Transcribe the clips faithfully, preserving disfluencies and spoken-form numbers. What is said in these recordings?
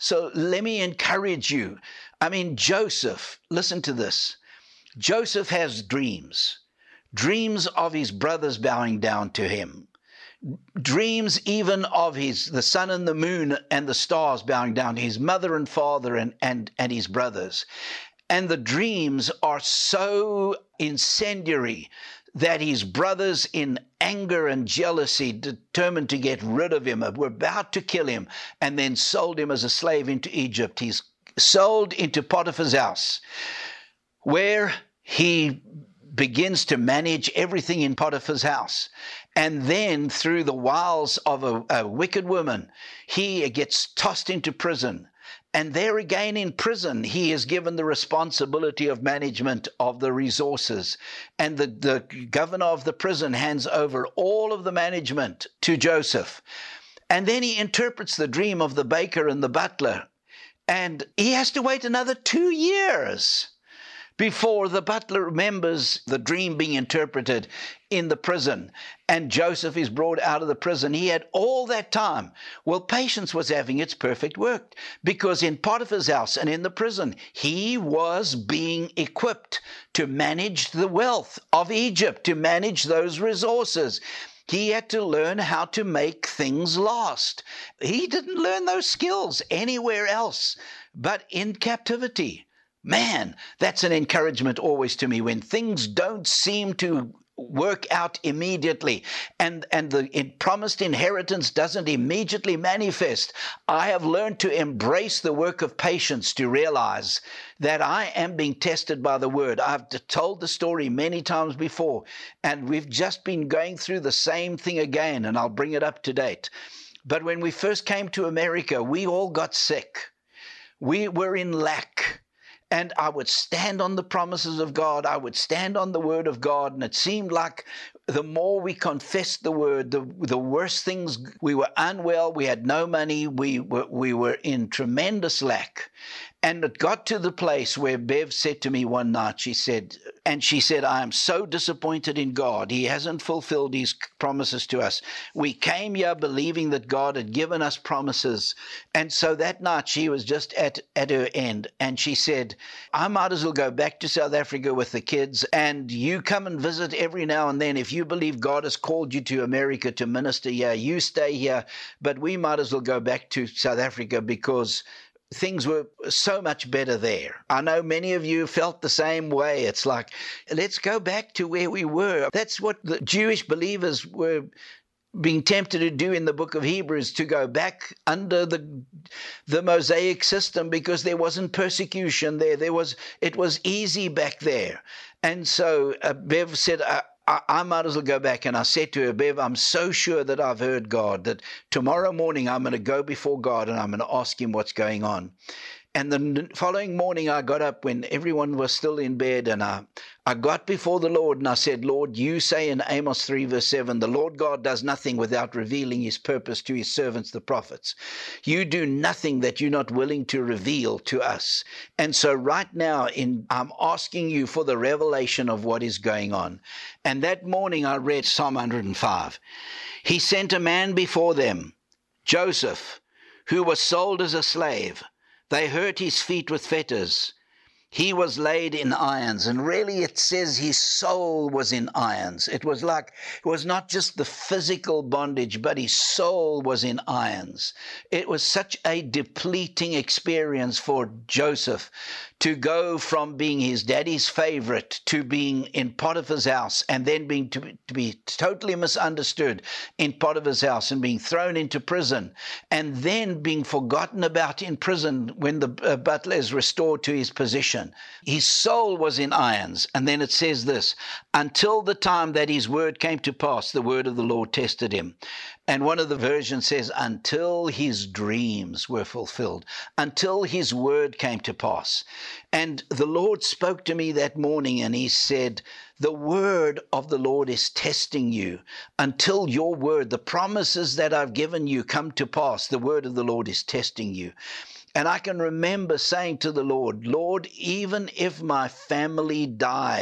So let me encourage you. I mean, Joseph, listen to this. Joseph has dreams, dreams of his brothers bowing down to him, dreams even of his the sun and the moon and the stars bowing down to his mother and father and, and, and his brothers. And the dreams are so incendiary that his brothers, in anger and jealousy, determined to get rid of him, were about to kill him, and then sold him as a slave into Egypt. He's sold into Potiphar's house, where he begins to manage everything in Potiphar's house. And then through the wiles of a, a wicked woman, he gets tossed into prison. And there again in prison, he is given the responsibility of management of the resources. And the, the governor of the prison hands over all of the management to Joseph. And then he interprets the dream of the baker and the butler. And he has to wait another two years before the butler remembers the dream being interpreted in the prison, and Joseph is brought out of the prison. He had all that time. Well, patience was having its perfect work, because in Potiphar's house and in the prison, he was being equipped to manage the wealth of Egypt, to manage those resources. He had to learn how to make things last. He didn't learn those skills anywhere else but in captivity. Man, that's an encouragement always to me when things don't seem to work out immediately and, and the promised inheritance doesn't immediately manifest. I have learned to embrace the work of patience, to realize that I am being tested by the word. I've told the story many times before, and we've just been going through the same thing again, and I'll bring it up to date. But when we first came to America, we all got sick. We were in lack. And I would stand on the promises of God. I would stand on the word of God. And it seemed like the more we confessed the word, the, the worse things. We were unwell. We had no money. We were, we were in tremendous lack. And it got to the place where Bev said to me one night, she said, and she said, I am so disappointed in God. He hasn't fulfilled his promises to us. We came here believing that God had given us promises. And so that night she was just at, at her end. And she said, I might as well go back to South Africa with the kids, and you come and visit every now and then. If you believe God has called you to America to minister here, you stay here. But we might as well go back to South Africa because things were so much better there. I know many of you felt the same way. It's like, let's go back to where we were. That's what the Jewish believers were being tempted to do in the book of Hebrews, to go back under the the Mosaic system, because there wasn't persecution there. There was, it was easy back there. And so uh, Bev said, I, I, I might as well go back. And I said to her, Bev, I'm so sure that I've heard God, that tomorrow morning I'm going to go before God and I'm going to ask him what's going on. And the following morning I got up when everyone was still in bed, and I, I got before the Lord and I said, Lord, you say in Amos three verse seven, the Lord God does nothing without revealing his purpose to his servants, the prophets. You do nothing that you're not willing to reveal to us. And so right now in, I'm asking you for the revelation of what is going on. And that morning I read Psalm one hundred five. He sent a man before them, Joseph, who was sold as a slave. They hurt his feet with fetters. He was laid in irons. And really it says his soul was in irons. It was like, it was not just the physical bondage, but his soul was in irons. It was such a depleting experience for Joseph to go from being his daddy's favorite to being in Potiphar's house, and then being to, to be totally misunderstood in Potiphar's house and being thrown into prison, and then being forgotten about in prison when the uh, butler is restored to his position. His soul was in irons. And then it says this, until the time that his word came to pass, the word of the Lord tested him. And one of the versions says, until his dreams were fulfilled, until his word came to pass. And the Lord spoke to me that morning and he said, the word of the Lord is testing you until your word, the promises that I've given you, come to pass. The word of the Lord is testing you. And I can remember saying to the Lord, Lord, even if my family dies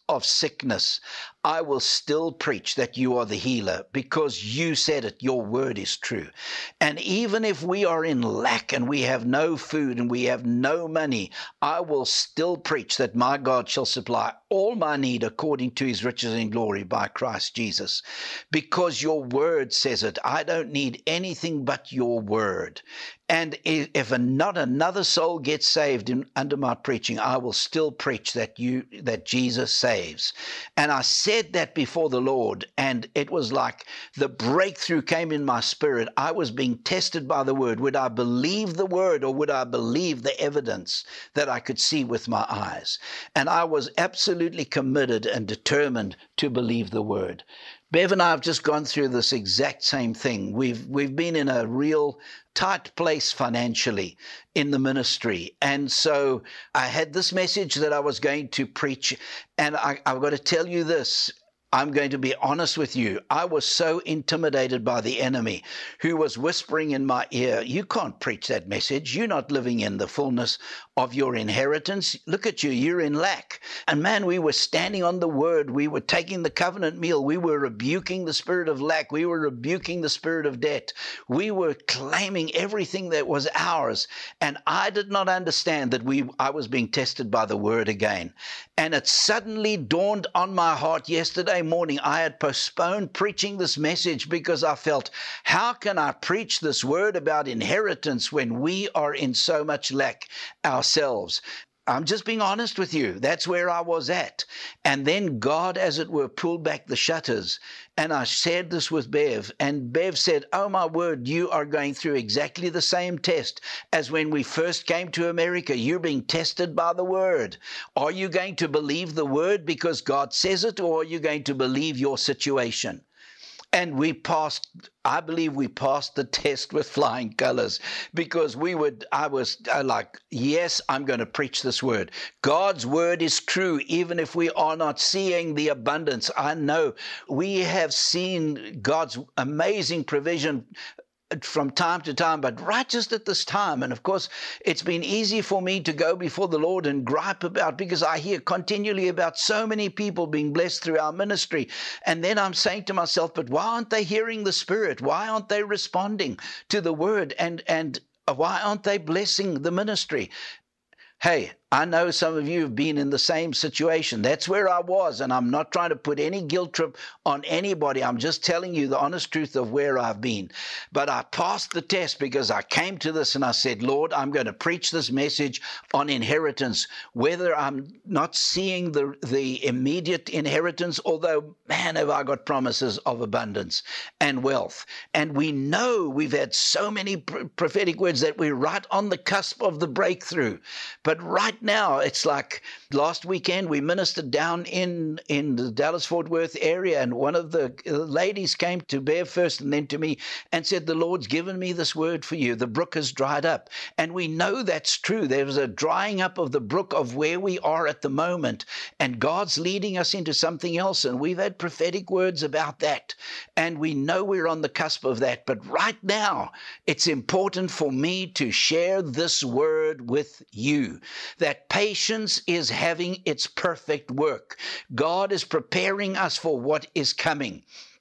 of sickness, I will still preach that you are the healer because you said it. Your word is true. And even if we are in lack and we have no food and we have no money, I will still preach that my God shall supply all my need according to his riches in glory by Christ Jesus. Because your word says it. I don't need anything but your word. And if not another soul gets saved in, under my preaching, I will still preach that you that Jesus saves. And I said that before the Lord, and it was like the breakthrough came in my spirit. I was being tested by the word. Would I believe the word, or would I believe the evidence that I could see with my eyes? And I was absolutely committed and determined to believe the word. Bev and I have just gone through this exact same thing. We've we've been in a real tight place financially in the ministry. And so I had this message that I was going to preach. And I, I've got to tell you this. I'm going to be honest with you. I was so intimidated by the enemy who was whispering in my ear, you can't preach that message. You're not living in the fullness of your inheritance. Look at you. You're in lack. And man, we were standing on the word. We were taking the covenant meal. We were rebuking the spirit of lack. We were rebuking the spirit of debt. We were claiming everything that was ours. And I did not understand that we I was being tested by the word again. And it suddenly dawned on my heart yesterday morning. I had postponed preaching this message because I felt, how can I preach this word about inheritance when we are in so much lack ourselves? I'm just being honest with you. That's where I was at. And then God, as it were, pulled back the shutters. And I shared this with Bev. And Bev said, oh my word, you are going through exactly the same test as when we first came to America. You're being tested by the word. Are you going to believe the word because God says it, or are you going to believe your situation? And we passed, I believe we passed the test with flying colors, because we would, I was like, yes, I'm going to preach this word. God's word is true, even if we are not seeing the abundance. I know we have seen God's amazing provision from time to time, but right just at this time. And of course, it's been easy for me to go before the Lord and gripe about, because I hear continually about so many people being blessed through our ministry. And then I'm saying to myself, but why aren't they hearing the Spirit? Why aren't they responding to the word? And, and why aren't they blessing the ministry? Hey, I know some of you have been in the same situation. That's where I was, and I'm not trying to put any guilt trip on anybody. I'm just telling you the honest truth of where I've been. But I passed the test because I came to this and I said, Lord, I'm going to preach this message on inheritance, whether I'm not seeing the, the immediate inheritance, although, man, have I got promises of abundance and wealth. And we know we've had so many prophetic words that we're right on the cusp of the breakthrough. But right now, it's like last weekend we ministered down in, in the Dallas-Fort Worth area, and one of the ladies came to Bev first and then to me and said, the Lord's given me this word for you. The brook has dried up. And we know that's true. There was a drying up of the brook of where we are at the moment, and God's leading us into something else, and we've had prophetic words about that, and we know we're on the cusp of that. But right now, it's important for me to share this word with you, that patience is having its perfect work. God is preparing us for what is coming.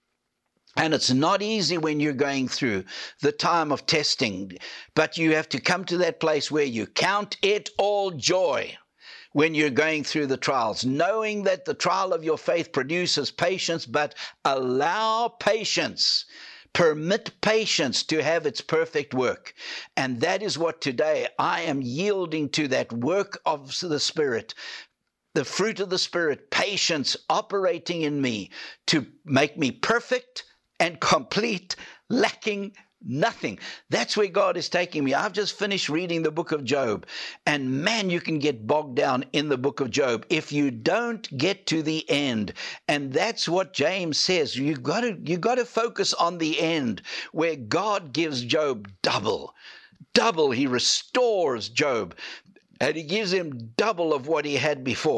And it's not easy when you're going through the time of testing, but you have to come to that place where you count it all joy when you're going through the trials, knowing that the trial of your faith produces patience, but allow patience. Permit patience to have its perfect work. And that is what today I am yielding to, that work of the Spirit, the fruit of the Spirit, patience operating in me to make me perfect and complete, lacking nothing. That's where God is taking me. I've just finished reading the book of Job, and man, you can get bogged down in the book of Job if you don't get to the end. And that's what James says. You got to you got to focus on the end, where God gives Job double. Double. He restores Job, and he gives him double of what he had before.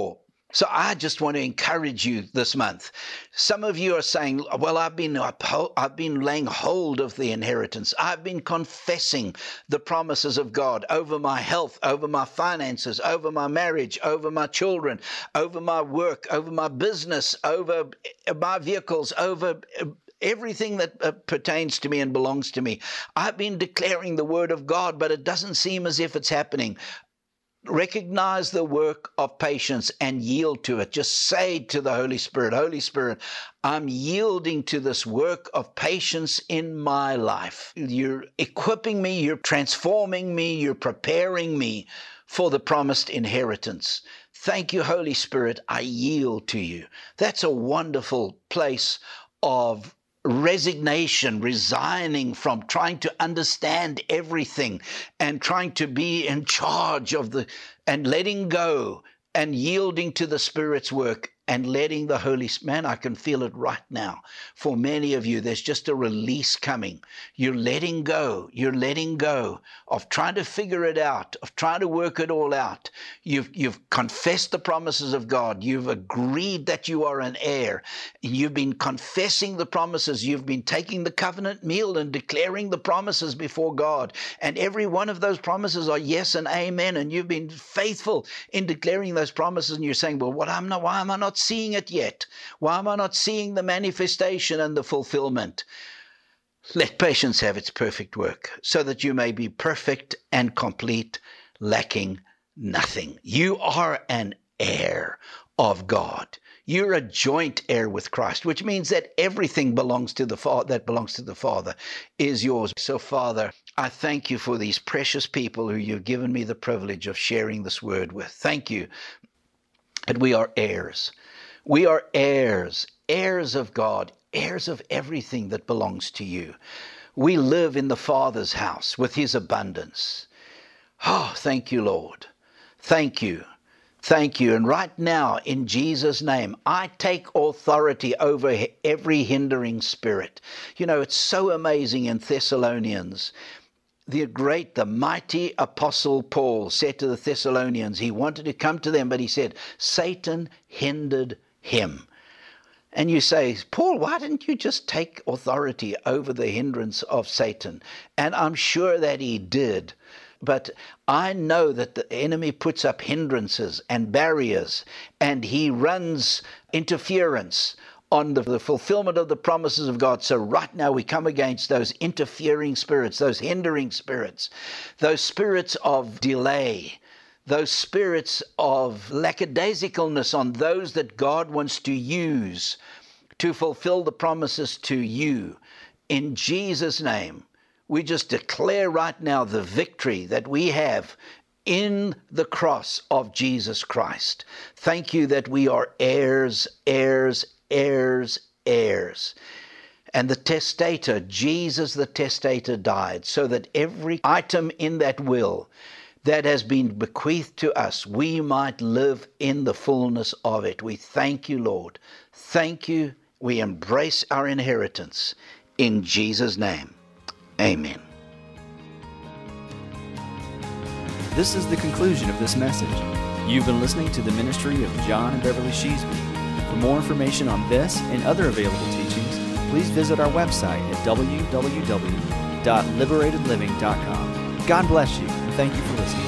So I just want to encourage you this month. Some of you are saying, well, I've been, I've been laying hold of the inheritance. I've been confessing the promises of God over my health, over my finances, over my marriage, over my children, over my work, over my business, over my vehicles, over everything that uh, pertains to me and belongs to me. I've been declaring the word of God, but it doesn't seem as if it's happening. Recognize the work of patience and yield to it. Just say to the Holy Spirit, Holy Spirit, I'm yielding to this work of patience in my life. You're equipping me, you're transforming me, you're preparing me for the promised inheritance. Thank you, Holy Spirit, I yield to you. That's a wonderful place of resignation, resigning from trying to understand everything and trying to be in charge of the, and letting go and yielding to the Spirit's work and letting the Holy Spirit. Man, I can feel it right now. For many of you, there's just a release coming. You're letting go. You're letting go of trying to figure it out, of trying to work it all out. You've, you've confessed the promises of God. You've agreed that you are an heir. You've been confessing the promises. You've been taking the covenant meal and declaring the promises before God. And every one of those promises are yes and amen. And you've been faithful in declaring those promises. And you're saying, well, what I'm not, why am I not seeing it yet? Why am I not seeing the manifestation and the fulfillment? Let patience have its perfect work, so that you may be perfect and complete, lacking nothing. You are an heir of God. You're a joint heir with Christ, which means that everything belongs to the Father, that belongs to the Father is yours. So, Father, I thank you for these precious people who you've given me the privilege of sharing this word with. Thank you that we are heirs. We are heirs, heirs of God, heirs of everything that belongs to you. We live in the Father's house with his abundance. Oh, thank you, Lord. Thank you. Thank you. And right now, in Jesus' name, I take authority over every hindering spirit. You know, it's so amazing in Thessalonians. The great, the mighty apostle Paul said to the Thessalonians, he wanted to come to them, but he said, Satan hindered him. And you say, Paul, why didn't you just take authority over the hindrance of Satan? And I'm sure that he did. But I know that the enemy puts up hindrances and barriers, and he runs interference on the, the fulfillment of the promises of God. So right now we come against those interfering spirits, those hindering spirits, those spirits of delay, those spirits of lackadaisicalness on those that God wants to use to fulfill the promises to you. In Jesus' name, we just declare right now the victory that we have in the cross of Jesus Christ. Thank you that we are heirs, heirs, heirs, heirs. And the testator, Jesus the testator, died so that every item in that will that has been bequeathed to us, we might live in the fullness of it. We thank you, Lord. Thank you. We embrace our inheritance in Jesus' name. Amen. This is the conclusion of this message. You've been listening to the ministry of John and Beverly Sheasby. For more information on this and other available teachings, please visit our website at w w w dot liberated living dot com. God bless you, and thank you for listening.